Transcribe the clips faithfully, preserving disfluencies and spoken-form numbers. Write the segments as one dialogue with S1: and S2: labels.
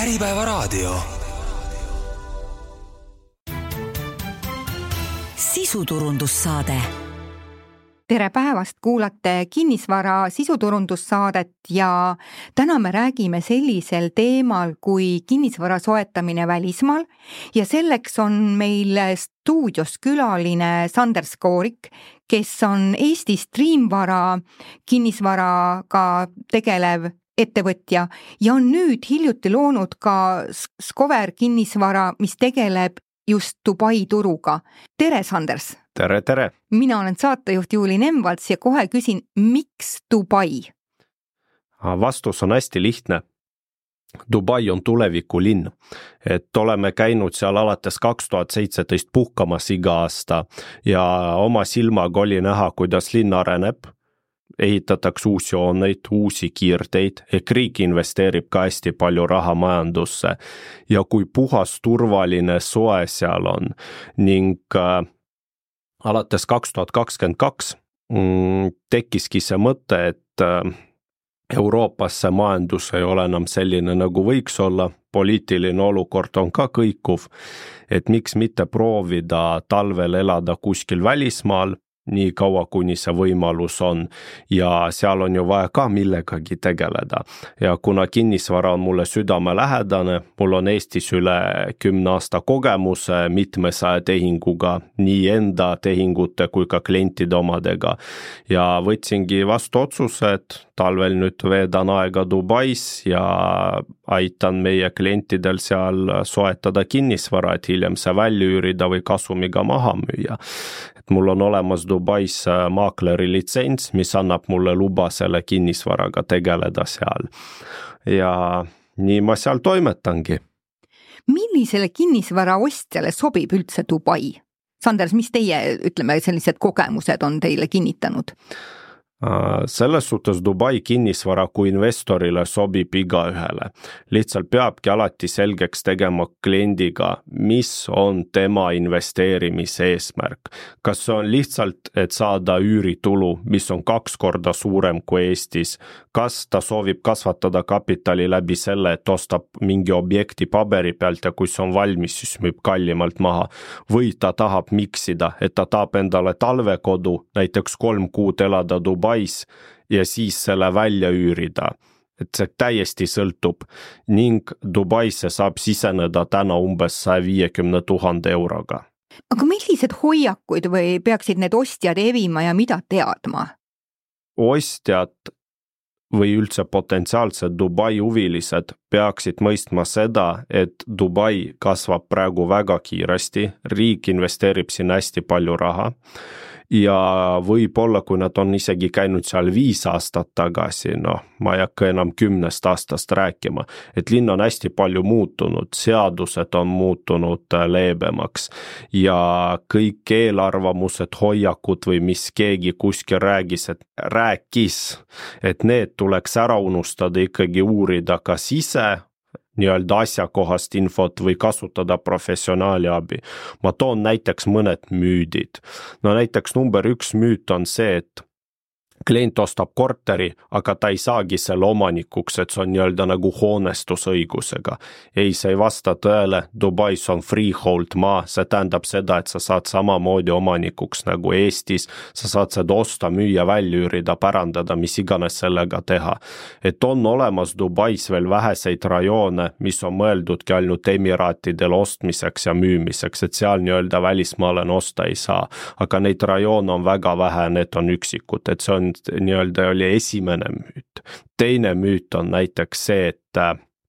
S1: Äripäevaraadio.
S2: Sisuturundussaade.
S3: Tere päevast, kuulate kinnisvara sisuturundussaadet ja täna me räägime sellisel teemal kui kinnisvara soetamine välismaal ja selleks on meil stuudios külaline Sander Skoorik, kes on Eesti Streamvara kinnisvaraga tegelev ettevõtja ja on nüüd hiljuti loonud ka Skover kinnisvara, mis tegeleb just Dubai turuga. Tere, Sanders!
S4: Tere, tere!
S3: Mina olen saatejuht Juuli Nemvalts ja kohe küsin, miks Dubai?
S4: Vastus on hästi lihtne. Dubai on tulevikulinn. Et oleme käinud seal alates kaks tuhat seitseteist puhkamas iga aasta ja oma silmaga oli näha, kuidas linn areneb. Ehitatakse uusi hooneid, uusi kiirteid, ehk riik investeerib ka hästi palju raha majandusse ja kui puhas turvaline soe seal on ning äh, alates kaks tuhat kakskümmend kaks mm, tekkiski see mõte, et äh, Euroopas see majandus ei ole enam selline nagu võiks olla, poliitiline olukord on ka kõikuv, et miks mitte proovida talvel elada kuskil välismaal, nii kaua kuni see võimalus on ja seal on ju vaja ka millegagi tegeleda. Ja kuna kinnisvara on mulle südamelähedane, mul on Eestis üle kümne aasta kogemuse mitmesaja tehinguga, nii enda tehingute kui ka klientide omadega ja võtsingi vastu otsuse, et talvel nüüd veedan aega Dubais ja aitan meie klientidel seal soetada kinnisvara, et hiljem see välja üürida või kasumiga maha müüa. Et mul on olemas Dubais maakleri litsents, mis annab mulle luba selle kinnisvaraga tegeleda seal. Ja nii ma seal toimetangi.
S3: Millisele kinnisvara ostjale sobib üldse Dubai? Sanders, mis teie, ütleme, sellised kogemused on teile kinnitanud?
S4: Selles suhtes Dubai kinnisvara kui investorile sobib iga ühele. Lihtsalt peabki alati selgeks tegema kliendiga, mis on tema investeerimise eesmärk. Kas see on lihtsalt, et saada üüritulu, mis on kaks korda suurem kui Eestis? Kas ta soovib kasvatada kapitali läbi selle, et ostab mingi objekti paberi pealt ja kui see on valmis, siis müüb kallimalt maha? Või ta tahab miksida, et ta tahab endale talvekodu, näiteks kolm kuud elada Dubai ja siis selle välja üürida. Et see täiesti sõltub ning Dubaisse saab siseneda täna umbes sada viiskümmend tuhat euroga.
S3: Aga millised hoiakuid või peaksid need ostjad evima ja mida teadma?
S4: Ostjad või üldse potentsiaalsed Dubai huvilised peaksid mõistma seda, et Dubai kasvab praegu väga kiiresti, riik investeerib siin hästi palju raha ja võib-olla, kui nad on isegi käinud seal viis aastat tagasi, noh, ma ei hakka enam kümnest aastast rääkima, et linn on hästi palju muutunud, seadused on muutunud leebemaks ja kõik eelarvamused, hoiakud või mis keegi kuskil räägis, et rääkis, et need tuleks ära unustada, ikkagi uurida kas ise, nii-öelda asjakohast infot või kasutada professionaali abi. Ma toon näiteks mõned müüdid. No näiteks number üks müüt on see, et klient ostab korteri, aga ta ei saagi selle omanikuks, et see on nii-öelda nagu hoonestusõigusega. Ei, see ei vasta tõele, Dubais on freehold maa, see tähendab seda, et sa saad samamoodi omanikuks nagu Eestis, sa saad seda osta, müüa, välja üürida, pärandada, mis iganes sellega teha. Et on olemas Dubais veel väheseid rajoone, mis on mõeldudki ainult emiraatidel ostmiseks ja müümiseks, et seal nii-öelda välismaalane osta ei saa. Aga neid rajoone on väga vähe, need on üksikud, et see on nii-öelda oli esimene müüt. Teine müüt on näiteks see, et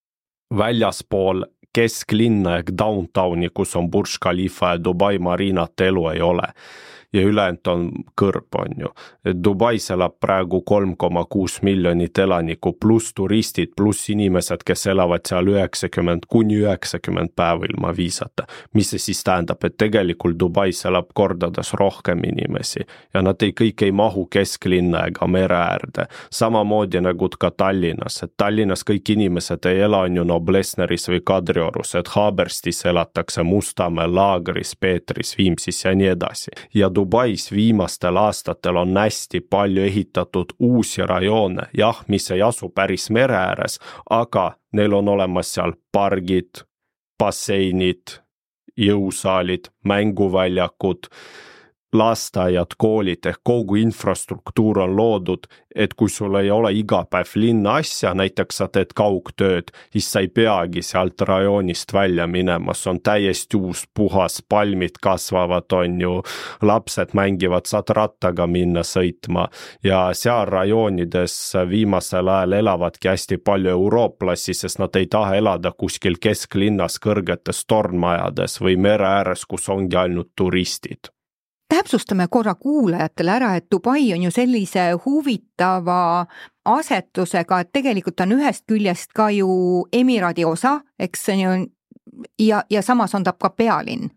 S4: väljaspool kesklinna ehk downtowni, kus on Burj Khalifa ja Dubai Marinat elu ei ole. Ja ülejäänud on kõrb, on ju. Dubais elab praegu kolm koma kuus miljonit elaniku, pluss turistid, pluss inimesed, kes elavad seal üheksakümmend kuni üheksakümmend päeva ilma viisata. Mis see siis tähendab, et tegelikult Dubais elab kordades rohkem inimesi ja nad ei, kõik ei mahu kesklinna ega mere äärde. Samamoodi nagu ka Tallinnas, et Tallinnas kõik inimesed ei ela on ju Noblessneris või Kadriorus, et Haaberstis elatakse Mustamäe, Laagris, Peetris, Viimsis ja nii edasi. Ja Dubais viimastel aastatel on hästi palju ehitatud uusi rajoone, jah, mis ei asu päris mere ääres, aga neil on olemas seal pargid, basseinid, jõusaalid, mänguväljakud, lasteaiad, koolid ehk kogu infrastruktuur on loodud, et kui sul ei ole iga päev linna asja, näiteks sa teed kaugtööd, siis sa ei peagi sealt rajoonist välja minema, see on täiesti uus, puhas, palmid kasvavad, on ju, lapsed mängivad, saad rattaga minna sõitma ja seal rajoonides viimasel ajal elavadki hästi palju eurooplasi, sest nad ei taha elada kuskil kesklinnas kõrgetes tornmajades või mere ääres, kus ongi ainult turistid.
S3: Täpsustame korra kuulajatele ära, et Dubai on ju sellise huvitava asetusega, et tegelikult on ühest küljest ka ju emiraadi osa, eks see on, ja, ja samas on ta ka pealinn.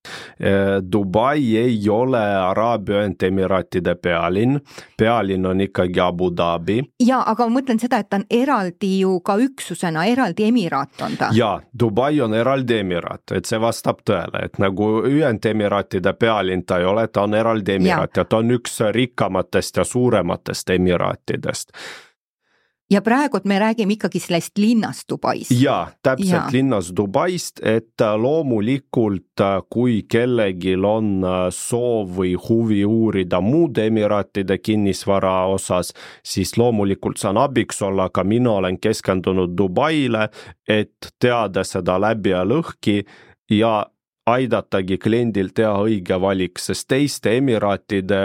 S4: Dubai ei ole Araabia Ühendemiraatide pealinn, pealinn on ikkagi Abu Dhabi.
S3: Ja, aga ma mõtlen seda, et ta on eraldi ju ka üksusena, eraldi emiraat on ta.
S4: Ja, Dubai on eraldi emiraat, et see vastab tõele, et nagu Ühendemiraatide pealinn ta ei ole, ta on eraldi emiraat ja, ja ta on üks rikkamatest ja suurematest emiraatidest.
S3: Ja praegu me räägime ikkagi sellest linnast Dubais.
S4: Ja, täpselt ja. Linnas Dubaist, et loomulikult kui kellegil on soov või huvi uurida muude emiraatide kinnisvara osas, siis loomulikult saan abiks olla, aga mina olen keskendunud Dubaile, et teada seda läbi ja lõhki ja aidatagi kliendil teha õige valik, sest teiste emiraatide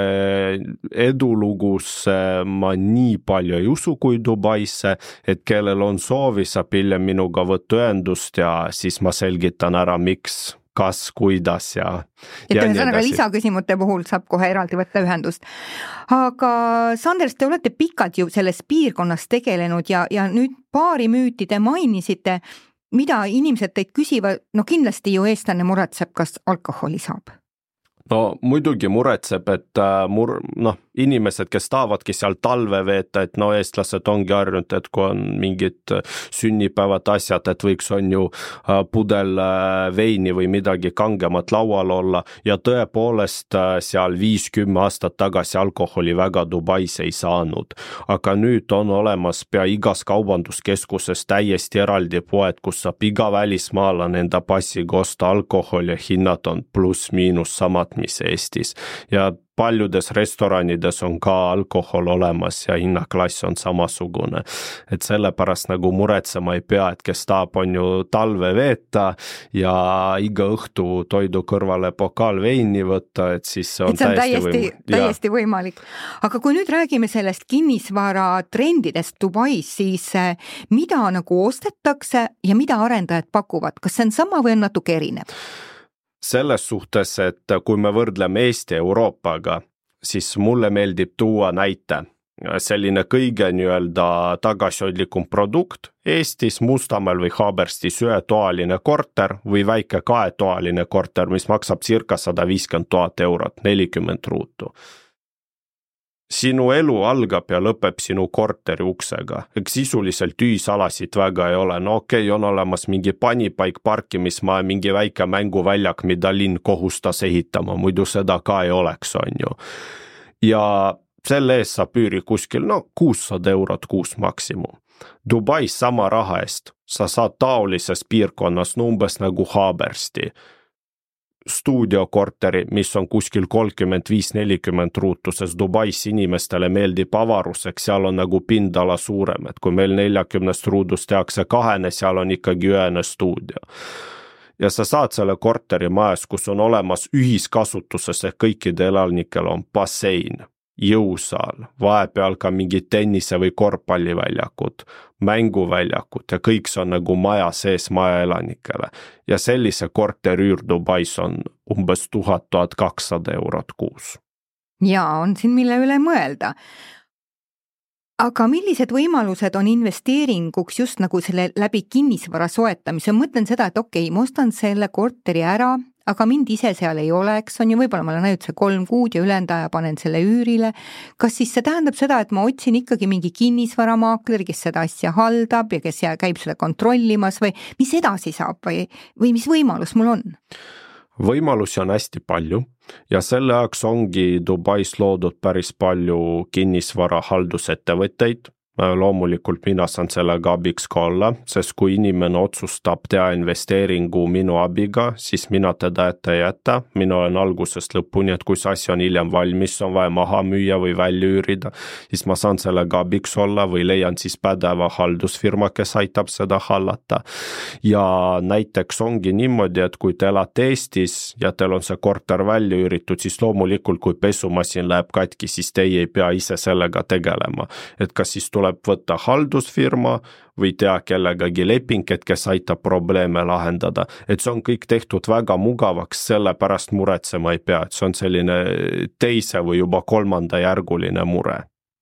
S4: edulugusse ma nii palju ei usu kui Dubaisse, et kellel on soovi, saab hiljem minuga võtta ühendust ja siis ma selgitan ära, miks, kas, kuidas ja
S3: et ja ühesõnaga lisaküsimute puhul saab kohe eraldi võtta ühendust. Aga Sanders, te olete pikalt ju selles piirkonnas tegelenud ja, ja nüüd paari müüti te mainisite, mida inimesed teid küsivad, no kindlasti ju eestlane muretseb, kas alkoholi saab?
S4: No muidugi muretseb, et mur, noh, inimesed, kes tahavadki seal talve veeta, et no eestlased ongi harjunud, et kui on mingid sünnipäevad asjad, et võiks on ju pudel veini või midagi kangemat laual olla ja tõepoolest seal viis-kümme aastat tagasi alkoholi väga Dubais ei saanud. Aga nüüd on olemas pea igas kaubanduskeskuses täiesti eraldi poed, kus saab iga välismaalane enda passiga osta alkoholi ja hinnad on pluss-miinus samad, mis Eestis ja paljudes restoranides on ka alkohol olemas ja hinnaklass on samasugune. Et sellepärast nagu muretsema ei pea, et kes tahab on ju talve veeta ja iga õhtu toidu kõrvale pokaal veini võtta, et siis see on,
S3: et see on
S4: täiesti,
S3: täiesti,
S4: võim...
S3: täiesti võimalik. Aga kui nüüd räägime sellest kinnisvara trendidest Dubais, siis mida nagu ostetakse ja mida arendajad pakuvad? Kas see on sama või on natuke erinev?
S4: Selles suhtes, et kui me võrdleme Eesti Euroopaga, siis mulle meeldib tuua näite. Selline kõige nii-öelda tagasihoidlikum produkt Eestis, Mustamäel või Haaberstis ühetoaline korter või väike kaetoaline korter, mis maksab circa sada viiskümmend tuhat eurot, nelikümmend ruutu. Sinu elu algab ja lõpeb sinu korteri uksega. Eks sisuliselt ühisalasid väga ei ole. No okei, okay, on olemas mingi panipaik parkimismaa, mingi väike mänguväljak, mida linn kohustas ehitama, muidu seda ka ei oleks, on ju. Ja selle eest saab üüri kuskil, no kuussada eurot kuus maksimum. Dubais sama raha eest sa saad taolises piirkonnas umbes nagu Haabersti stuudiokorteri, mis on kuskil kolmkümmend viis nelikümmend ruutu, sest Dubais inimestele meeldib avaruseks, seal on nagu pindala suurem, et kui meil neljakümnest ruudust tehakse kahene, seal on ikkagi ühene stuudio. Ja sa saad selle korteri majas, kus on olemas ühiskasutuses, ehk kõikide elanikel on bassein, jõusaal, vahepeal ka mingi tennise või korvpalliväljakud, mänguväljakud ja kõik see on nagu maja sees maja elanikele. Ja sellise korteriüür Dubais on umbes tuhat tuhat kakssada eurot kuus.
S3: Ja on siin mille üle mõelda. Aga millised võimalused on investeeringuks just nagu selle läbi kinnisvara soetamise? Mõtlen seda, et okei, ma ostan selle korteri ära, aga mind ise seal ei oleks, on ju võib-olla ma olen ainult see kolm kuud ja ülejäänud aja panen selle üürile. Kas siis see tähendab seda, et ma otsin ikkagi mingi kinnisvaramaakleri, kes seda asja haldab ja kes käib seda kontrollimas või mis edasi saab või, või mis võimalus mul on?
S4: võimalusi on hästi palju ja selle jaoks ongi Dubais loodud päris palju kinnisvara haldusettevõtteid. Loomulikult mina saan sellega abiks ka olla, sest kui inimene otsustab teha investeeringu minu abiga, siis mina teda ette ei jäta. Mina olen algusest lõpuni, et kui see asi on hiljem valmis, on vaja maha müüa või välja üürida, siis ma saan sellega abiks olla või leian siis pädeva haldusfirma, kes aitab seda hallata. Ja näiteks ongi niimoodi, et kui te elate Eestis ja teil on see korter välja üüritud, siis loomulikult kui pesumasin läheb katki, siis teie ei pea ise sellega tegelema. Et kas siis tuleb võtta haldusfirma või teha kellegagi leping, et kes aitab probleeme lahendada. Et see on kõik tehtud väga mugavaks, selle pärast muretsema ei pea, et see on selline teise või juba kolmanda järguline mure.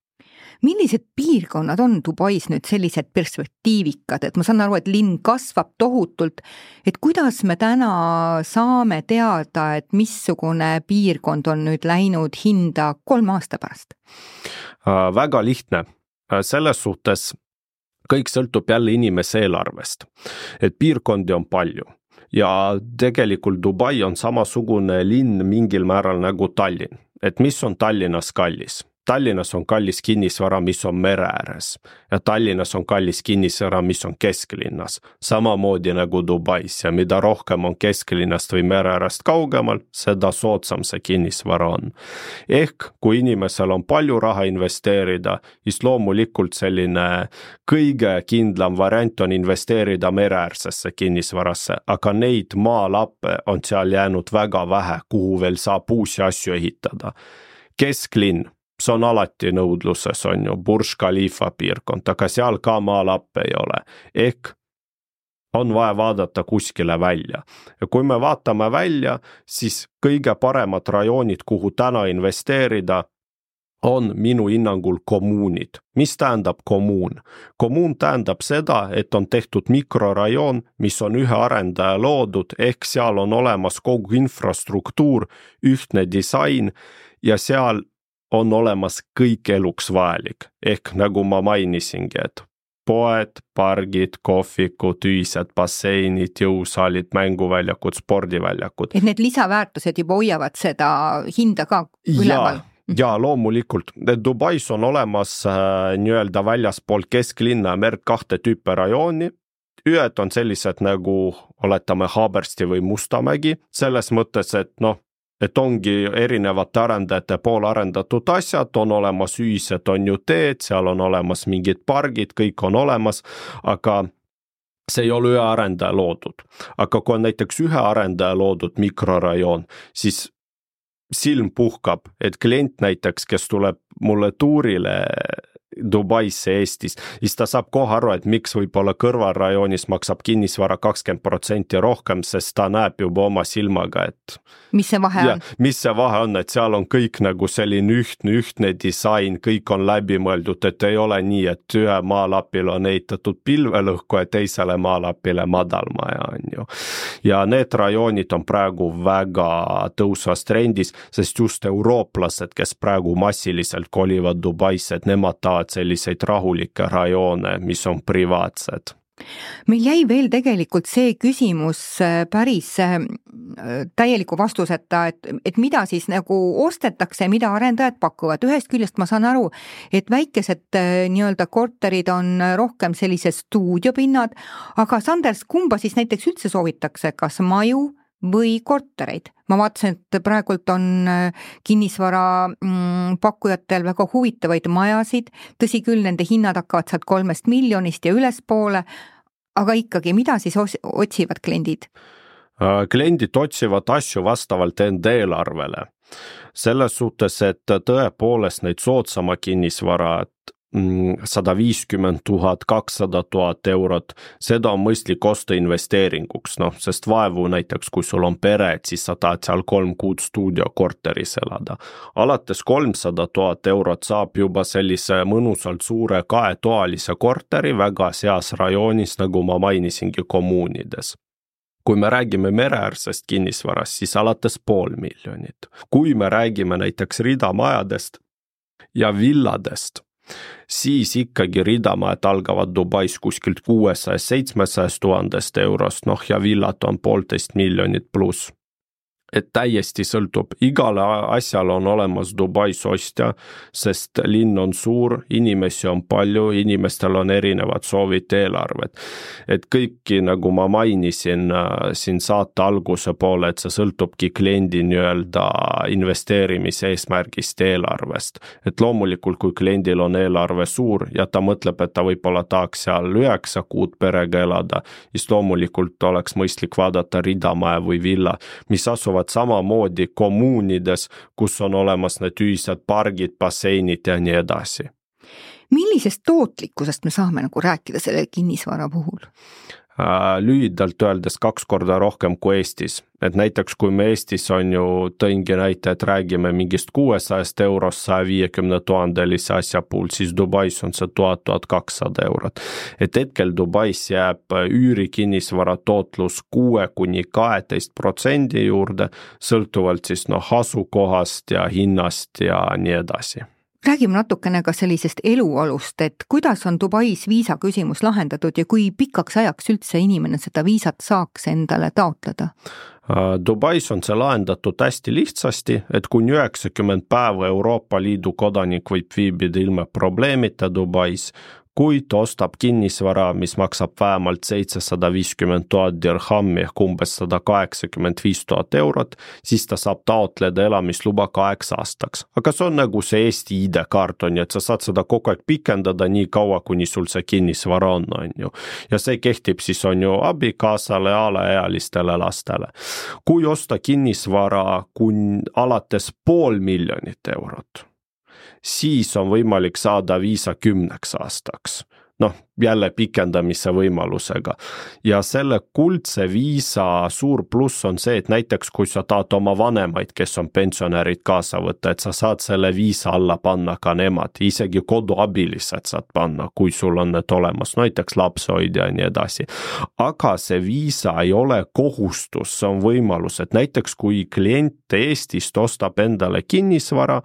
S3: Millised piirkonnad on Dubais nüüd sellised perspektiivikad, et ma saan aru, et linn kasvab tohutult, et kuidas me täna saame teada, et missugune piirkond on nüüd läinud hinda kolme aasta pärast?
S4: Äh, väga lihtne. Selles suhtes kõik sõltub jälle inimese eelarvest, et piirkondi on palju ja tegelikult Dubai on samasugune linn mingil määral nagu Tallinn, et mis on Tallinnas kallis. Tallinnas on kallis kinnisvara, mis on mere ääres ja Tallinnas on kallis kinnisvara, mis on kesklinnas, samamoodi nagu Dubais ja mida rohkem on kesklinnast või mere äärest kaugemal, seda soodsam see kinnisvara on. Ehk kui inimesel on palju raha investeerida, siis loomulikult selline kõige kindlam variant on investeerida mereäärsesse kinnisvarasse, aga neid maalappe on seal jäänud väga vähe, kuhu veel saab uusi asju ehitada. Kesklinn. See on alati nõudluses, on ju, Burj Khalifa piirkond, aga seal ka maalappe ei ole. Ehk on vaja vaadata kuskile välja. Ja kui me vaatame välja, siis kõige paremad rajoonid, kuhu täna investeerida, on minu hinnangul kommuunid. Mis tähendab kommuun? Kommuun tähendab seda, et on tehtud mikrorajoon, mis on ühe arendaja loodud, ehk seal on olemas kogu infrastruktuur, ühtne disain ja seal on olemas kõik eluks vajalik, ehk nagu ma mainisingi, et poed, pargid, kohvikud, ühised basseinid, jõusaalid, mänguväljakud, spordiväljakud.
S3: Et need lisaväärtused juba hoiavad seda hinda ka üleval?
S4: Ja, ja loomulikult. Dubais on olemas äh, nii-öelda väljaspool kesklinna merd kahte tüüpe rajooni. Ühed on sellised nagu, oletame, Haabersti või Mustamägi, selles mõttes, et noh, et ongi erinevate arendajate pool arendatud asjad, on olemas ühised, on ju teed, seal on olemas mingid pargid, kõik on olemas, aga see ei ole ühe arendaja loodud. Aga kui on näiteks ühe arendaja loodud mikrorajoon, siis silm puhkab, et klient näiteks, kes tuleb mulle tuurile Dubaisse Eestis, siis ta saab kohe aru, et miks võib-olla kõrvalrajoonis maksab kinnisvara kakskümmend protsenti rohkem, sest ta näeb juba oma silmaga, et
S3: mis see vahe
S4: ja,
S3: on?
S4: mis see vahe on, et seal on kõik nagu selline ühtne, ühtne disain, kõik on läbimõeldud, et ei ole nii, et ühe maalapil on ehitatud pilvelõhku ja teisele maalapile madalmaja on ju. Ja need rajoonid on praegu väga tõusvas trendis, sest just eurooplased, kes praegu massiliselt kolivad Dubaisse, et nemad tahavad selliseid rahulikke rajoone, mis on privaatsed.
S3: Meil jäi veel tegelikult see küsimus päris täieliku vastuseta, et, et mida siis nagu ostetakse, mida arendajad pakuvad. Ühest küljest ma saan aru, et väikesed nii-öelda korterid on rohkem sellise stuudiopinnad, aga Sanders, kumba siis näiteks üldse soovitakse, kas maju või kortereid? Ma vaatasin, et praegult on kinnisvara pakkujatel väga huvitavaid majasid, tõsi küll, nende hinnad hakkavad sealt kolmest miljonist ja ülespoole, aga ikkagi, mida siis otsivad kliendid?
S4: Kliendid otsivad asju vastavalt enda eelarvele. Selles suhtes, et tõepoolest neid soodsama kinnisvara, sada viiskümmend tuhat, kakssada tuhat eurot, seda on mõistlik osta investeeringuks, noh, sest vaevu näiteks, kui sul on pere, et siis sa tahad seal kolm kuud stuudiokorteris elada. Alates kolmsada tuhat eurot saab juba sellise mõnusalt suure kaetoalise korteri väga seas rajoonis, nagu ma mainisingi kommuunides. Kui me räägime mereäärsest kinnisvarast, siis alates pool miljonit. Kui me räägime näiteks ridamajadest ja villadest, siis ikkagi ridamajad algavad Dubais kuskilt kuuesaja seitsmesaja tuhandest eurost, noh ja villad on poolteist miljonit pluss. et täiesti sõltub, igale asjal on olemas Dubais ostja, sest linn on suur, inimesi on palju, inimestel on erinevad soovid, eelarved. Et kõiki, nagu ma mainisin siin saate alguse poole, et see sõltubki kliendi nii-öelda investeerimise eesmärgist eelarvest. Et loomulikult, kui kliendil on eelarve suur ja ta mõtleb, et ta võib-olla tahaks seal üheksa kuud perega elada, siis loomulikult oleks mõistlik vaadata ridamaja või villa, mis asuvad samamoodi kommuunides, kus on olemas need ühised pargid, basseinid ja nii edasi.
S3: Millisest tootlikkusest me saame nagu rääkida selle kinnisvara puhul?
S4: Lühidalt öeldes kaks korda rohkem kui Eestis. Et näiteks kui me Eestis on ju tõingi näite, et räägime mingist kuuesajast eurost saja viiekümne tuhandelise asja puhul, siis Dubais on see tuhat kuni tuhat kakssada eurot. Et hetkel Dubais jääb üüri kinnisvara tootlus kuue kuni kaheteist protsendi juurde, sõltuvalt siis noh asukohast ja hinnast ja nii edasi.
S3: Räägime natukene ka sellisest eluolust, et kuidas on Dubais viisa küsimus lahendatud ja kui pikaks ajaks üldse inimene seda viisat saaks endale taotleda?
S4: Dubais on see lahendatud hästi lihtsasti, et kuni üheksakümmend päeva Euroopa Liidu kodanik võib viibida ilma probleemita Dubais, kui ta ostab kinnisvara, mis maksab vähemalt seitsesada viiskümmend tuhat dirhammi ehk umbes sada kaheksakümmend viis tuhat eurot, siis ta saab taotleda elamisluba kaheks aastaks. Aga see on nagu see Eesti I D-kaart on, et sa saad seda kogu aeg pikendada nii kaua, kuni sul see kinnisvara on, on ju. Ja see kehtib siis on ju abikaasale ja alaealistele lastele. Kui osta kinnisvara kun alates pool miljonit eurot, siis on võimalik saada viisa kümneks aastaks. Noh, jälle pikendamise võimalusega. Ja selle kuldse viisa suur pluss on see, et näiteks kui sa tahad oma vanemaid, kes on pensionärid kaasa võtta, et sa saad selle viisa alla panna ka nemad, isegi koduabilised saad panna, kui sul on need olemas, näiteks lapsehoidja ja nii edasi. Aga see viisa ei ole kohustus, see on võimalus, et näiteks kui klient Eestist ostab endale kinnisvara,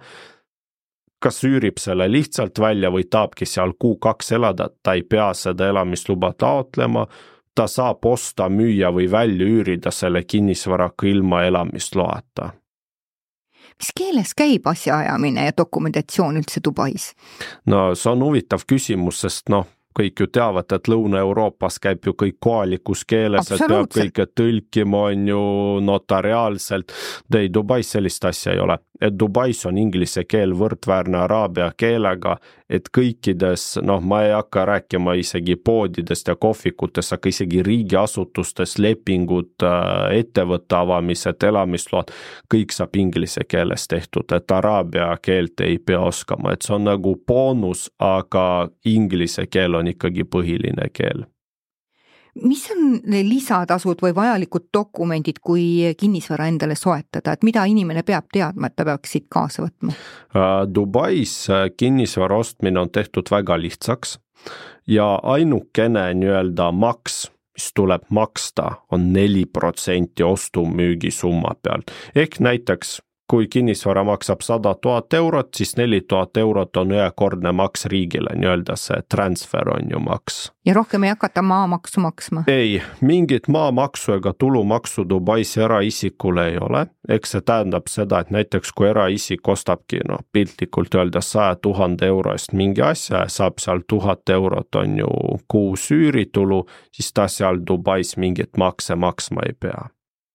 S4: kas üürib selle lihtsalt välja või taabki seal kuu kaks elada, ta ei pea seda elamisluba taotlema, ta saab osta, müüa või välja üürida selle kinnisvaraga ilma elamisloata.
S3: Mis keeles käib asjaajamine ja dokumentatsioon üldse Dubais?
S4: No see on huvitav küsimus, sest noh, kõik ju teavad, et Lõuna-Euroopas käib ju kõik kohalikus keeles, et peab kõike tõlkima on ju notariaalselt. Ei, Dubais sellist asja ei ole. Et Dubais on inglise keel võrdväärne araabia keelega, et kõikides, noh, ma ei hakka rääkima isegi poodidest ja kohvikutes, aga isegi riigiasutustes lepingud, ettevõtte avamised, elamisload, kõik saab inglise keeles tehtud, et araabia keelt ei pea oskama, et see on nagu boonus, aga inglise keel on ikkagi põhiline keel.
S3: Mis on lisatasud või vajalikud dokumendid, kui kinnisvara endale soetada, et mida inimene peab teadma, et ta peaks siit kaasa võtma?
S4: Dubais kinnisvara ostmine on tehtud väga lihtsaks ja ainukene nii-öelda maks, mis tuleb maksta, on neli protsenti ostu-müügi summa pealt. Ehk näiteks kui kinnisvara maksab sada tuhat eurot, siis neli tuhat eurot on ühekordne maks riigile, nii-öelda see transfer on ju maks.
S3: Ja rohkem ei hakata maamaksu maksma?
S4: Ei, mingit maamaksu ega tulumaksu Dubais eraisikule ei ole. Eks see tähendab seda, et näiteks kui eraisik ostabki no, piltlikult öelda saja tuhande euro eest mingi asja ja saab seal tuhat eurot on ju kuus üüritulu, siis ta seal Dubais mingit makse maksma ei pea.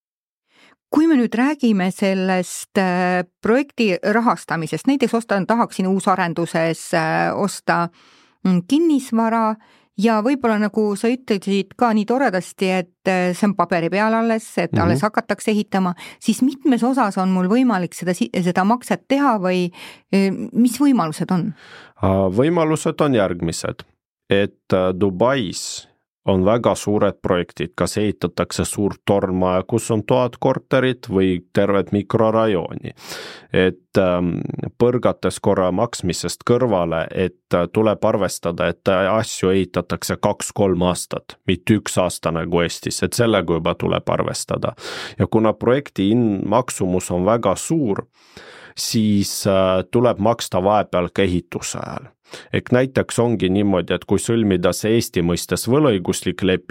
S3: Kui me nüüd räägime sellest projekti rahastamisest, näiteks ostan, tahaksin uusarenduses osta kinnisvara ja võib-olla nagu sa ütlesid ka nii toredasti, et see on paberi peal alles, et mm-hmm. alles hakatakse ehitama, siis mitmes osas on mul võimalik seda, seda makset teha või mis võimalused on?
S4: Võimalused on järgmised, et Dubais on väga suured projektid, kas ehitatakse suurt tornmaja, kus on tuhat korterit või tervet mikrorajooni. Et ähm, põrgates korra maksmisest kõrvale, et tuleb arvestada, et asju ehitatakse kaks-kolm aastat, mitte üks aasta nagu Eestis, et sellega juba tuleb arvestada. Ja kuna projekti maksumus on väga suur, siis äh, tuleb maksta vahepeal ka ehituse ajal. Ehk näiteks ongi niimoodi, et kui sõlmida see Eesti mõistes võlaõiguslik leping,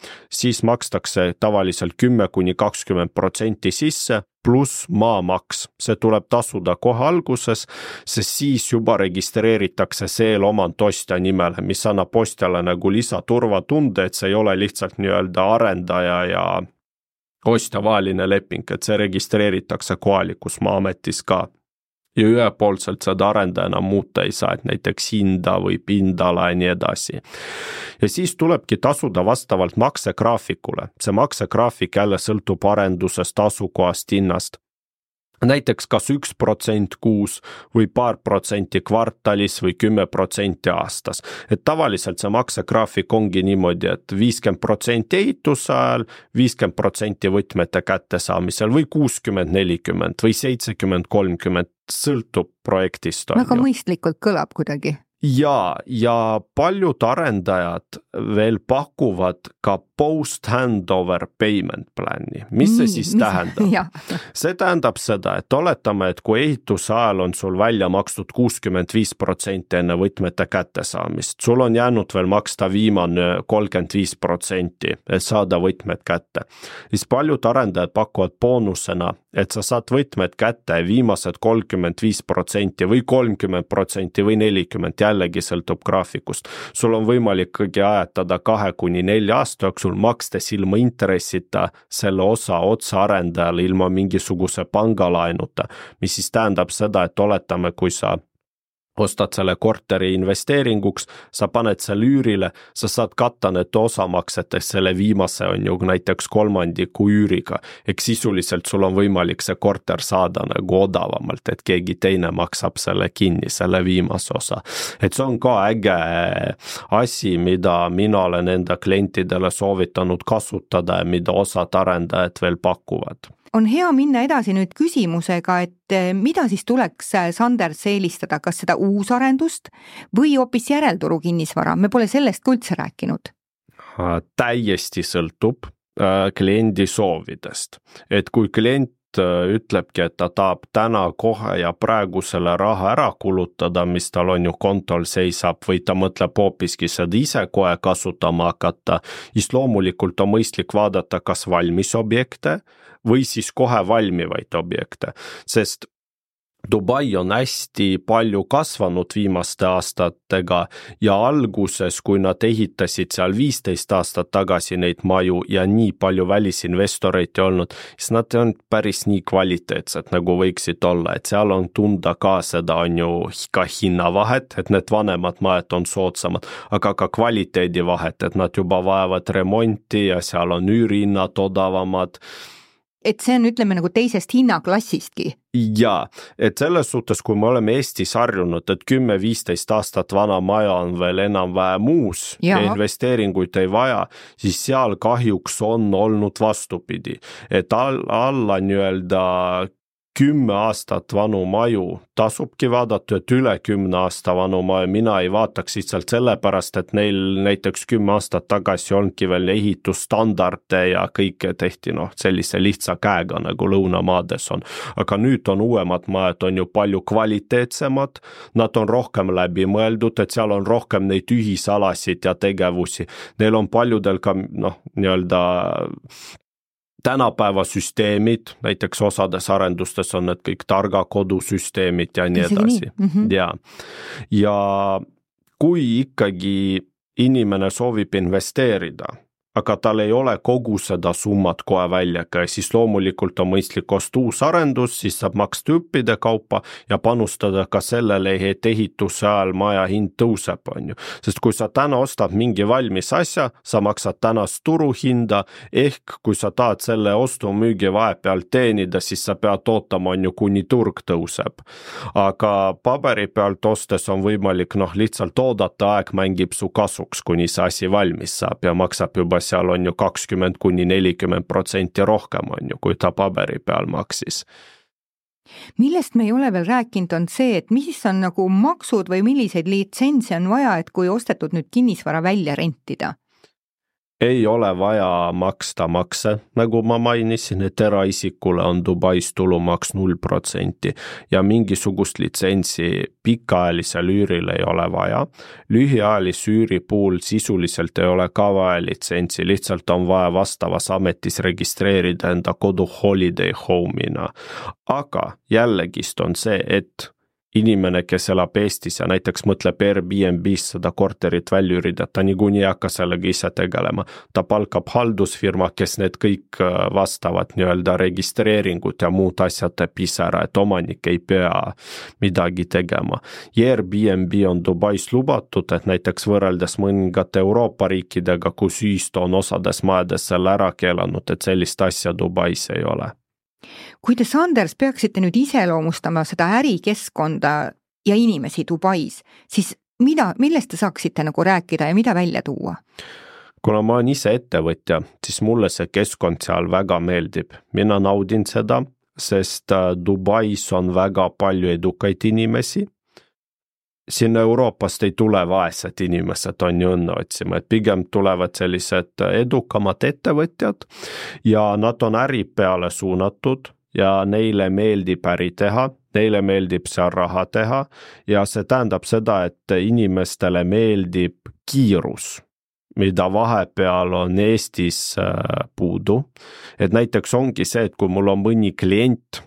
S4: siis makstakse tavaliselt kümme kuni kakskümmend protsenti sisse, pluss maamaks. See tuleb tasuda kohe alguses, sest siis juba registreeritakse see omand ostja nimele, mis annab ostjale nagu lisaturvatunde, et see ei ole lihtsalt nii-öelda arendaja ja ostja vaheline leping, et see registreeritakse kohalikus maa-ametis ka. Ja ühepoolselt seda arendajana muuta ei saa, et näiteks hinda või pindala ja nii edasi. Ja siis tulebki tasuda vastavalt maksegraafikule. See maksegraafik jälle sõltub arendusest, asukohast, hinnast. Näiteks kas üks protsent kuus või paar protsenti kvartalis või kümme protsenti aastas. Et tavaliselt see maksegraafik ongi niimoodi, et viiskümmend protsenti ehituse ajal, viiskümmend protsenti võtmete kättesaamisel või kuuskümmend nelikümmend või seitsekümmend kolmkümmend, sõltub projektist.
S3: Väga mõistlikult kõlab kuidagi.
S4: Ja, ja paljud arendajad veel pakuvad ka post-handover payment plani. Mis see siis mis, tähendab? Ja. See tähendab seda, et oletame, et kui ehituse ajal on sul välja makstud kuuskümmend viis protsenti enne võtmete kättesaamist, sul on jäänud veel maksta viimane kolmkümmend viis protsenti, et saada võtmed kätte. Siis paljud arendajad pakuvad boonusena, et sa saad võtmed kätte viimased kolmkümmend viis protsenti või kolmkümmend protsenti või nelikümmend, jällegi sõltub graafikust. Sul on võimalik kõigi ajatada kahe kuni nelja aasta jooksul makstes ilma intressita selle osa otsa arendajale ilma mingisuguse pangalaenuta, mis siis tähendab seda, et oletame, kui sa ostad selle korteri investeeringuks, sa paned selle üürile, sa saad katta need osamaksetes selle viimase on ju näiteks kolmandiku üüriga, ehk sisuliselt sul on võimalik see korter saada nagu odavamalt, et keegi teine maksab selle kinni, selle viimase osa. Et see on ka äge asi, mida mina olen enda klientidele soovitanud kasutada ja mida osad arendajad veel pakuvad.
S3: On hea minna edasi nüüd küsimusega, et mida siis tuleks Sanders eelistada, kas seda uusarendust või hoopis järelturu kinnisvara? Me pole sellest ka üldse rääkinud.
S4: Täiesti sõltub kliendi soovidest. Et kui klient ütlebki, et ta tahab täna kohe ja praegu selle raha ära kulutada, mis tal on ju kontol seisab, või ta mõtleb hoopiski seda ise kohe kasutama hakata, siis loomulikult on mõistlik vaadata kas valmis objekte või siis kohe valmivaid objekte, sest Dubai on hästi palju kasvanud viimaste aastatega ja alguses, kui nad ehitasid seal viisteist aastat tagasi neid maju ja nii palju välisinvestoreid ei olnud, siis nad on päris nii kvaliteetsed, nagu võiksid olla, et seal on tunda ka seda on ju ka hinnavahet, et need vanemad majad on soodsamad, aga ka kvaliteedivahet, et nad juba vajavad remonti ja seal on üürihinnad odavamad.
S3: Et see on, ütleme, nagu teisest hinnaklassistki.
S4: Ja, et selles suhtes, kui me oleme Eestis harjunud, et kümme viisteist aastat vana maja on veel enam vähem uus ja. ja investeeringuid ei vaja, siis seal kahjuks on olnud vastupidi, et all, alla nii-öelda kümme aastat vanu maju tasubki vaadata, et üle kümne aasta vanu maju mina ei vaataks lihtsalt sellepärast, et neil näiteks kümme aastat tagasi ongi veel ehitusstandarde ja kõike tehti noh, sellise lihtsa käega nagu lõunamaades on. Aga nüüd on uuemad majad on ju palju kvaliteetsemad, nad on rohkem läbi mõeldud, et seal on rohkem neid ühisalasid ja tegevusi. Neil on paljudel ka noh, nii-öelda tänapäeva süsteemid, näiteks osades arendustes on need kõik targa kodusüsteemid ja nii edasi. Mm-hmm. Ja. ja kui ikkagi inimene soovib investeerida, aga tal ei ole kogu seda summat kohe välja, siis loomulikult on mõistlik osta uus arendus, siis saab maksta õppide kaupa ja panustada ka sellele, et ehituse ajal maja hind tõuseb, on ju. Sest kui sa täna ostad mingi valmis asja, sa maksad tänast turuhinda, ehk kui sa tahad selle ostu müügi vahepeal teenida, siis sa pead ootama, on ju, kuni turg tõuseb. Aga paberi pealt ostes on võimalik noh, lihtsalt oodata, aeg mängib su kasuks, kuni see asi valmis saab ja maksab juba seal on ju kakskümmend kuni nelikümmend protsenti rohkem on ju, kui ta paberi peal maksis.
S3: Millest me ei ole veel rääkinud on see, et mis on nagu maksud või milliseid litsentse on vaja, et kui ostetud nüüd kinnisvara välja rentida?
S4: ei ole vaja maksta makse, nagu ma mainisin, et eraisikule on Dubais tulumaks null protsenti ja mingisugust litsentsi pikaajalisel üüril ei ole vaja. Lühiajalise üüri puhul sisuliselt ei ole ka vaja litsentsi, lihtsalt on vaja vastavas ametis registreerida enda kodu holiday home'ina. Aga jällegist on see, et inimene, kes elab Eestis ja näiteks mõtleb Airbnb's seda korterit välja üürida, ta niikuinii hakka sellega ise tegelema. Ta palkab haldusfirma, kes need kõik vastavad nii-öelda registreeringut ja muud asjad teeb ise ära, et omanik ei pea midagi tegema. Ja Airbnb on Dubais lubatud, et näiteks võrreldes mõningate Euroopa riikidega, kus ühistu on osades majades selle ära keelanud, et sellist asja Dubais ei ole.
S3: Kui te, Sanders, peaksite nüüd iseloomustama seda ärikeskkonda ja inimesi Dubais, siis mida, millest te saaksite nagu rääkida ja mida välja tuua?
S4: Kuna ma olen ise ettevõtja, siis mulle see keskkond seal väga meeldib. Mina naudin seda, sest Dubais on väga palju edukaid inimesi. Siin Euroopast ei tule vaesed inimesed, on ju õnne otsima, et pigem tulevad sellised edukamad ettevõtjad ja nad on äri peale suunatud ja neile meeldib äri teha, neile meeldib seal raha teha ja see tähendab seda, et inimestele meeldib kiirus, mida vahepeal on Eestis puudu. Et näiteks ongi see, et kui mul on mõni klient,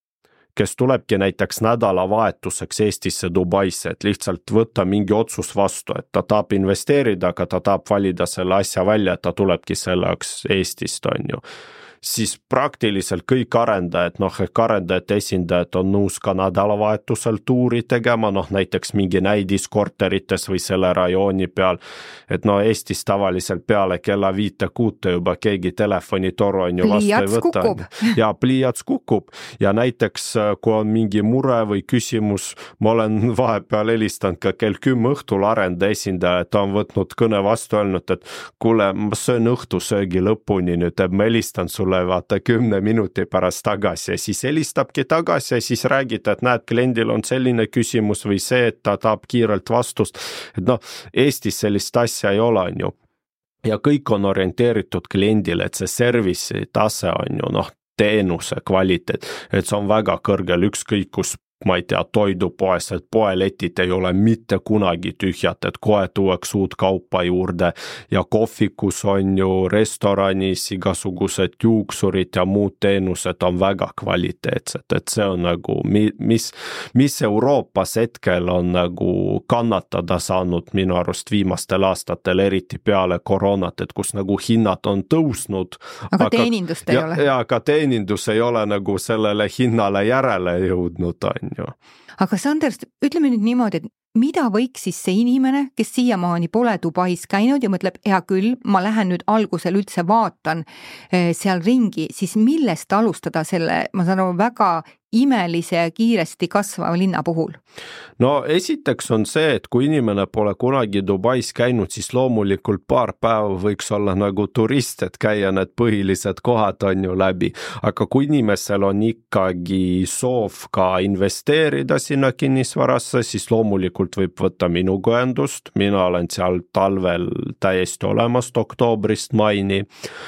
S4: kes tulebki näiteks nädalavahetuseks Eestisse Dubaisse, et lihtsalt võtta mingi otsus vastu, et ta tahab investeerida, aga ta tahab valida selle asja välja, et ta tulebki selleks Eestist, on ju. Siis praktiliselt kõik arendajad, noh, ehk arendajate esindajad on nõus ka nädalavahetusel tuuri tegema, noh, näiteks mingi näidiskorterites või selle rajooni peal, et no Eestis tavaliselt peale kella viite kuute juba keegi telefonitoru on ju vastu ei võta. Ja pliiats kukub ja näiteks kui on mingi mure või küsimus, ma olen vahepeal helistanud ka kell kümme õhtul arendaja esindaja, et on võtnud kõne vastu öelnud, et kuule, ma söön õhtusöögi lõpuni nüüd, et ma helistan sulle vaata kümne minuti pärast tagasi ja siis helistabki tagasi ja siis räägid, et näed, kliendil on selline küsimus või see, et ta tahab kiirelt vastust. Et noh, Eestis sellist asja ei ole, on ju. Ja kõik on orienteeritud kliendile, et see service'i tase on ju, noh, teenuse kvaliteet, et see on väga kõrgel ükskõik kus, ma ei tea, toidupoes, et poeletid ei ole mitte kunagi tühjad, et kohe tuuaks uut kaupa juurde ja kohvikus on ju restoranis igasugused juuksurid ja muud teenused on väga kvaliteetsed, et see on nagu, mis, mis Euroopas hetkel on nagu kannatada saanud minu arust viimastel aastatel, eriti peale koroonat, et kus nagu hinnad on tõusnud.
S3: Aga, aga teenindust ei
S4: ja,
S3: ole.
S4: Ja aga teenindus ei ole nagu sellele hinnale järele jõudnud, on.
S3: Aga Sanders, ütleme nüüd niimoodi, et mida võiks siis see inimene, kes siiamaani pole Dubais käinud ja mõtleb, hea küll, ma lähen nüüd algusel üldse vaatan seal ringi, siis millest alustada selle, ma saan aru, väga imelise ja kiiresti kasvava linna puhul?
S4: No esiteks on see, et kui inimene pole kunagi Dubais käinud, siis loomulikult paar päeva võiks olla nagu turist, et käia need põhilised kohad on ju läbi. Aga kui inimesel on ikkagi soov ka investeerida sinna kinnisvarasse, siis loomulikult võib võtta minuga ühendust. Mina olen seal talvel täiesti olemas oktoobrist maini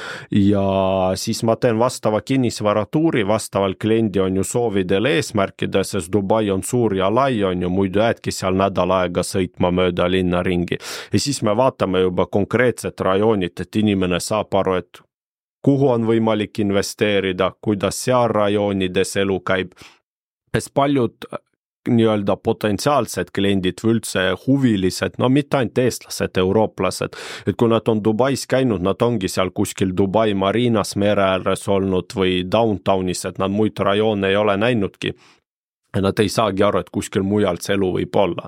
S4: ja siis ma teen vastava kinnisvaratuuri, vastaval kliendi on ju soov eesmärkide, sest Dubai on suur ja lai on ju, muidu jäädki seal nädal aega sõitma mööda linna ringi. Ja siis me vaatame juba konkreetset rajoonit, et inimene saab aru, et kuhu on võimalik investeerida, kuidas seal rajoonides elu käib. Sest paljud nii-öelda potentsiaalsed kliendid või üldse huvilised, no mitte ainult eestlased, eurooplased, et kui nad on Dubais käinud, nad ongi seal kuskil Dubai marinas mere ääres olnud või downtownis, et nad muid rajoone ei ole näinudki. Ja nad ei saagi aru, et kuskil mujalt see elu võib olla.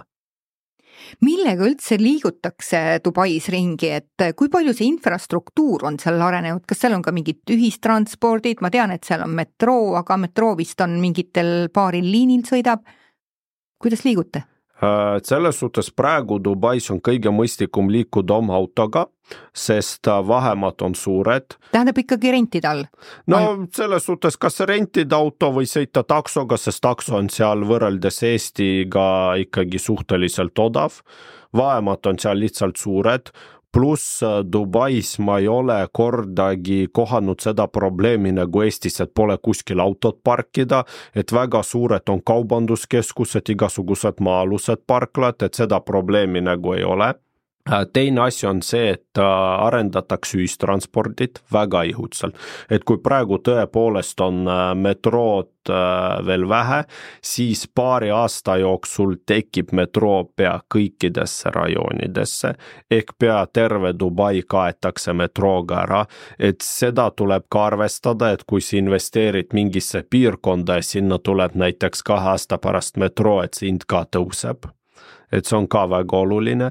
S3: Millega üldse liigutakse Dubais ringi, et kui palju see infrastruktuur on seal arenenud, kas seal on ka mingid ühistranspordid, ma tean, et seal on metroo, aga metroo vist on mingitel paaril liinil sõidab. Kuidas liigute?
S4: Selles suhtes praegu Dubais on kõige mõistlikum liikuda oma autoga, sest vahemad on suured.
S3: Tähendab ikkagi rentida all?
S4: No selles suhtes kas rentida auto või sõita taksoga, sest takso on seal võrreldes Eestiga ikkagi suhteliselt odav. Vahemad on seal lihtsalt suured. pluss Dubais ma ei ole kordagi kohanud seda probleemi nagu Eestis, et pole kuskil autot parkida, et väga suured on kaubanduskeskused, igasugused maa-alused parklad, et seda probleemi nagu ei ole. Teine asi on see, et arendatakse ühistranspordit väga ihutselt, et kui praegu tõepoolest on metrood veel vähe, siis paari aasta jooksul tekib metroo pea kõikidesse rajoonidesse, ehk pea terve Dubai kaetakse metrooga ära, et seda tuleb ka arvestada, et kui sa investeerid mingisse piirkonda ja sinna tuleb näiteks kahe aasta pärast metroo, et see hind ka tõuseb, et see on ka väga oluline.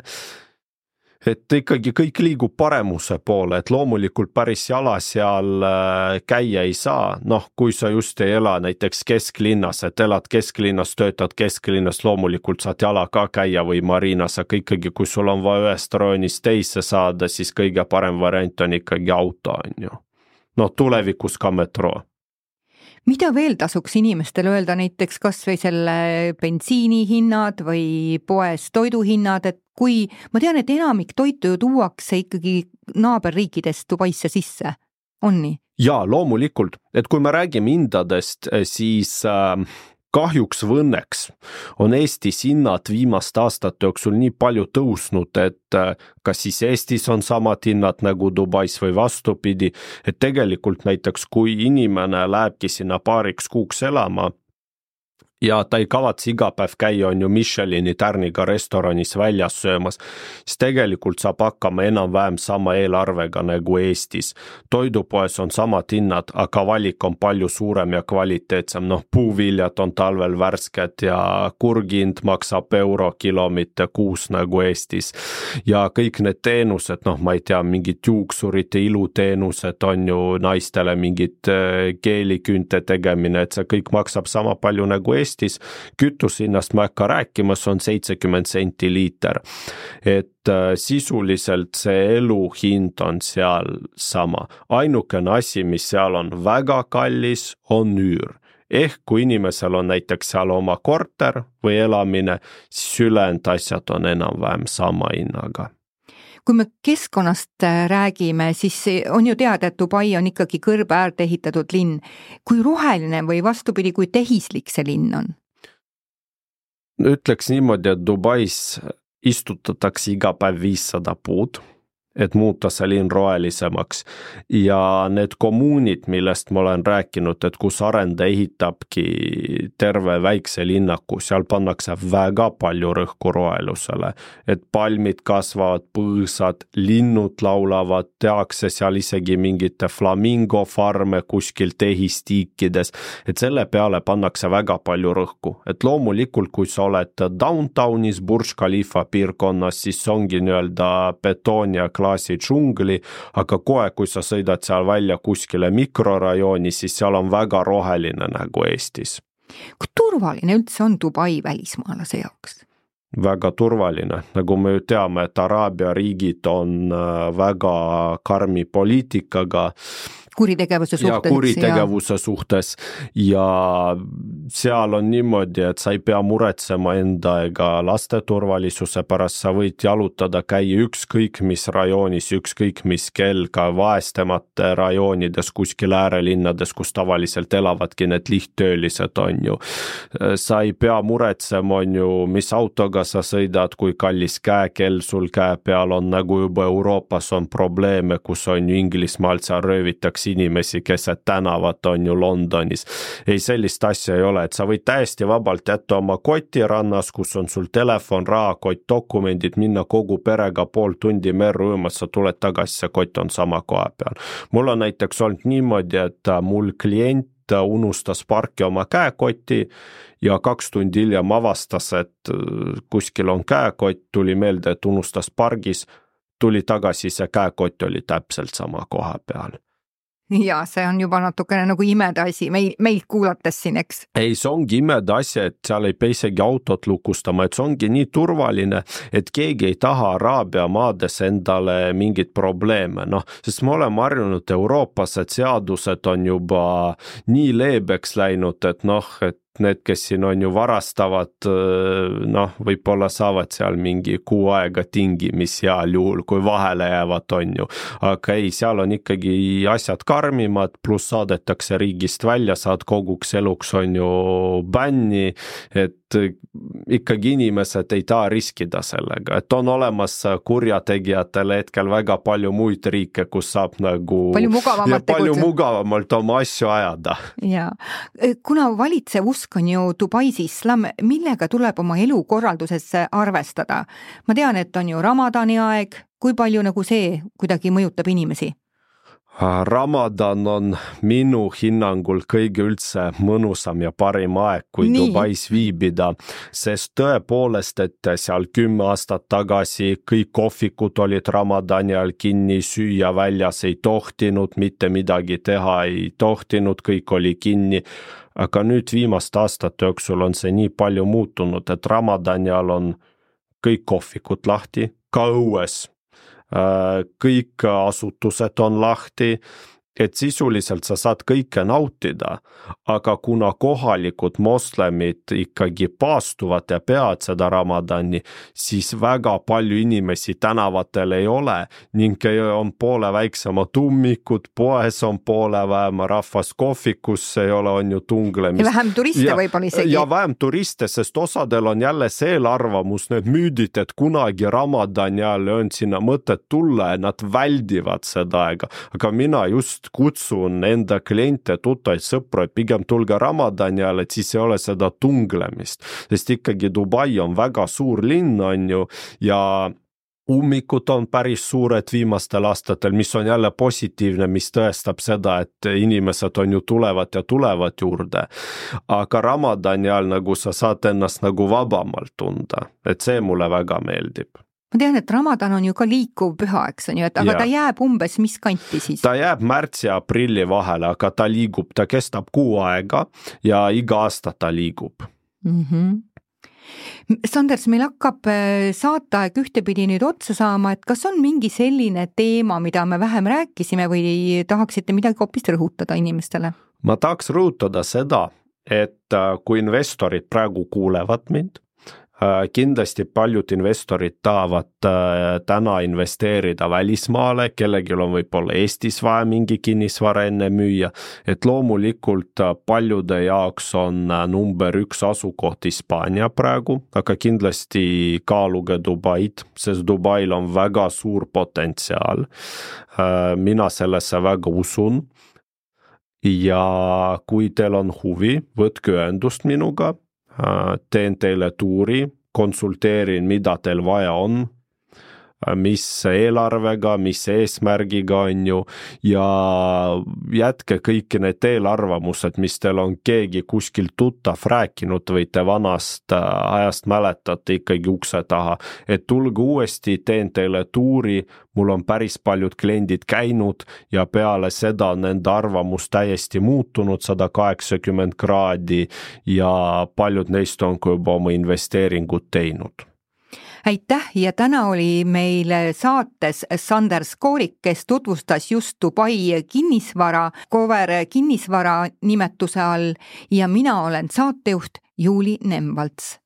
S4: Et ikkagi kõik liigub paremuse poole, et loomulikult päris jala seal käia ei saa, noh, kui sa just ei ela näiteks kesklinnas, et elad kesklinnas, töötad kesklinnas, loomulikult saad jala ka käia või marinas, aga ikkagi kui sul on vaja ühest rajonist teisse saada, siis kõige parem variant on ikkagi auto, on ju. No tulevikus ka metroo.
S3: Mida veel tasuks inimestele öelda näiteks kas või selle bensiini hinnad või poes toiduhinnad, et kui ma tean, et enamik toitu ju tuuakse ikkagi naaberriikidest Dubaisse sisse, on nii?
S4: Jaa, loomulikult, et kui me räägime hindadest, siis äh, kahjuks või õnneks on Eestis hinnad viimaste aastate jooksul nii palju tõusnud, et äh, kas siis Eestis on samad hinnad nagu Dubais või vastupidi, et tegelikult näiteks kui inimene lähebki sinna paariks kuuks elama, ja ta ei kavatse iga päev käia on ju Michelini tärniga restoranis väljas söömas, siis tegelikult saab hakkama enam-vähem sama eelarvega nagu Eestis. Toidupoes on samad hinnad, aga valik on palju suurem ja kvaliteetsem. Noh, puuviljad on talvel värsked ja kurgind maksab euro kilo, mitte kuus nagu Eestis. Ja kõik need teenused, noh, ma ei tea, mingid juuksurite iluteenused on ju naistele mingid keelikünte tegemine, et see kõik maksab sama palju nagu Eestis. Eestis kütushinnast ma hakka rääkima, see on seitsekümmend senti liiter. Et sisuliselt see eluhind on seal sama. Ainukene asi, mis seal on väga kallis, on üür. Ehk kui inimesel on näiteks seal oma korter või elamine, siis ülejäänud asjad on enam-vähem sama hinnaga.
S3: Kui me keskkonnast räägime, siis on ju teada, et Dubai on ikkagi kõrbe äärde ehitatud linn. Kui roheline või vastupidi, kui tehislik see linn on?
S4: Ütleks niimoodi, et Dubais istutatakse iga päev viissada puud, et muuta see linn rohelisemaks. Ja need kommuunid, millest ma olen rääkinud, et kus arenda ehitabki terve väikse linnaku, seal pannakse väga palju rõhku rohelusele. Et palmid kasvavad, põõsad, linnud laulavad, tehakse seal isegi mingite flamingo farme kuskil tehistiikides, et selle peale pannakse väga palju rõhku. Et loomulikult, kui sa oled downtownis Burj Khalifa piirkonnas, siis ongi nii-öelda betoon ja klaasi džungli, aga kohe, kui sa sõidad seal välja kuskile mikrorajooni, siis seal on väga roheline nagu Eestis.
S3: Kui turvaline üldse on Dubai välismaalase jaoks?
S4: Väga turvaline, nagu me ju teame, et Araabia riigid on väga karmi poliitikaga,
S3: kuritegevuse suhtes.
S4: Ja kuritegevuse ja. suhtes ja seal on niimoodi, et sa ei pea muretsema enda ega laste turvalisuse pärast, sa võid jalutada, käia ükskõik mis rajoonis, ükskõik mis kell, ka vaestemate rajoonides, kuskil äärelinnades, kus tavaliselt elavadki need lihttöölised on ju. Sa ei pea muretsema on ju, mis autoga sa sõidad, kui kallis käekell sul käe peal on, nagu juba Euroopas on probleeme, kus on ju Inglismaalt seal röövitakse inimesi, keset tänavat on ju Londonis. Ei, sellist asja ei ole, et sa võid täiesti vabalt jätta oma koti rannas, kus on sul telefon, rahakott, dokumendid, minna kogu perega pool tundi merru ujumas, sa tuled tagasi, see kott on sama koha peal. Mul on näiteks olnud niimoodi, et mul klient unustas parki oma käekoti ja kaks tundi hiljem avastas, et kuskil on käekott, tuli meelde, et unustas pargis, tuli tagasi, see käekott oli täpselt sama koha peal.
S3: Ja see on juba natukene nagu imede asi, meil, meilt kuulates siin, eks?
S4: Ei, see ongi imede asi, et seal ei pea isegi autot lukustama, et see ongi nii turvaline, et keegi ei taha Araabia maades endale mingit probleeme, noh, sest me oleme harjunud Euroopas, et seadused on juba nii leebeks läinud, et noh, et need, kes siin on ju varastavad, noh, võib-olla saavad seal mingi kuu aega tingi, mis heal juhul, kui vahele jäävad, on ju. Aga ei, seal on ikkagi asjad karmimad, pluss saadetakse riigist välja, saad koguks eluks on ju bänni, et ikkagi inimesed ei taha riskida sellega, et on olemas kurjategijatele hetkel väga palju muid riike, kus saab nagu
S3: palju mugavamalt,
S4: palju mugavamalt oma asju ajada.
S3: Ja. Kuna valitsev usk on ju Dubais islam, millega tuleb oma elukorralduses arvestada? Ma tean, et on ju Ramadani aeg, kui palju nagu see kuidagi mõjutab inimesi?
S4: Ramadan on minu hinnangul kõige üldse mõnusam ja parim aeg, kui Nii. Dubais viibida, sest tõepoolest, et seal kümme aastat tagasi kõik kohvikud olid Ramadani ajal kinni, süüa väljas ei tohtinud, mitte midagi teha ei tohtinud, kõik oli kinni. Aga nüüd viimaste aastate jooksul on see nii palju muutunud, et Ramadani ajal on kõik kohvikud lahti, ka õues. Kõik asutused on lahti, et sisuliselt sa saad kõike nautida, aga kuna kohalikud moslemid ikkagi paastuvad ja peavad seda Ramadani, siis väga palju inimesi tänavatel ei ole ning on poole väiksemad ummikud, poes on poole vähem rahvas, kohvikus ei ole, on ju tunglemist.
S3: Ja vähem turiste võib-olla isegi.
S4: Ja vähem turiste, sest osadel on jälle see arvamus, need müüdid, et kunagi Ramadani ajal on sinna mõtet tulla ja nad väldivad seda aega, aga mina just kutsun enda kliente, tuttaid, sõpru, et pigem tulge Ramadani ajal, et siis ei ole seda tunglemist, sest ikkagi Dubai on väga suur linn, on ju, ja ummikud on päris suured viimastel aastatel, mis on jälle positiivne, mis tõestab seda, et inimesed on ju tulevad ja tulevad juurde. Aga Ramadani ajal nagu sa saad ennast nagu vabamalt tunda, et see mulle väga meeldib.
S3: Ma tean, et Ramadan on ju ka liikuv püha, eks on ju, et aga ja. Ta jääb umbes mis kanti siis?
S4: Ta jääb märtsi ja aprilli vahele, aga ta liigub, ta kestab kuu aega ja iga aasta ta liigub.
S3: Mm-hmm. Sanders, meil hakkab saateaeg ühtepidi nüüd otsa saama, et kas on mingi selline teema, mida me vähem rääkisime või tahaksite midagi hoopis rõhutada inimestele?
S4: Ma tahaks rõhutada seda, et kui investorid praegu kuulevad mind, kindlasti paljud investorid tahavad täna investeerida välismaale, kellelgi on võib-olla Eestis vaja mingi kinnisvara enne müüa, et loomulikult paljude jaoks on number üks asukoht Hispaania praegu, aga kindlasti kaaluge Dubaid, sest Dubail on väga suur potentsiaal. Mina sellesse väga usun ja kui teil on huvi, võtke ühendust minuga, teen teile tuuri, konsulteerin, mida teil vaja on, mis eelarvega, mis eesmärgiga on ju, ja jätke kõik need eelarvamused, mis teil on keegi kuskil tuttav rääkinud või te vanast ajast mäletate ikkagi ukse taha, et tulge uuesti, teen teile tuuri, mul on päris paljud kliendid käinud ja peale seda on nende arvamus täiesti muutunud sada kaheksakümmend kraadi ja paljud neist on juba oma investeeringud teinud.
S3: Aitäh ja täna oli meil saates Sanders Koorik, kes tutvustas just Dubai kinnisvara, Cover kinnisvara nimetuse all ja mina olen saatejuht Juuli Nemvalts.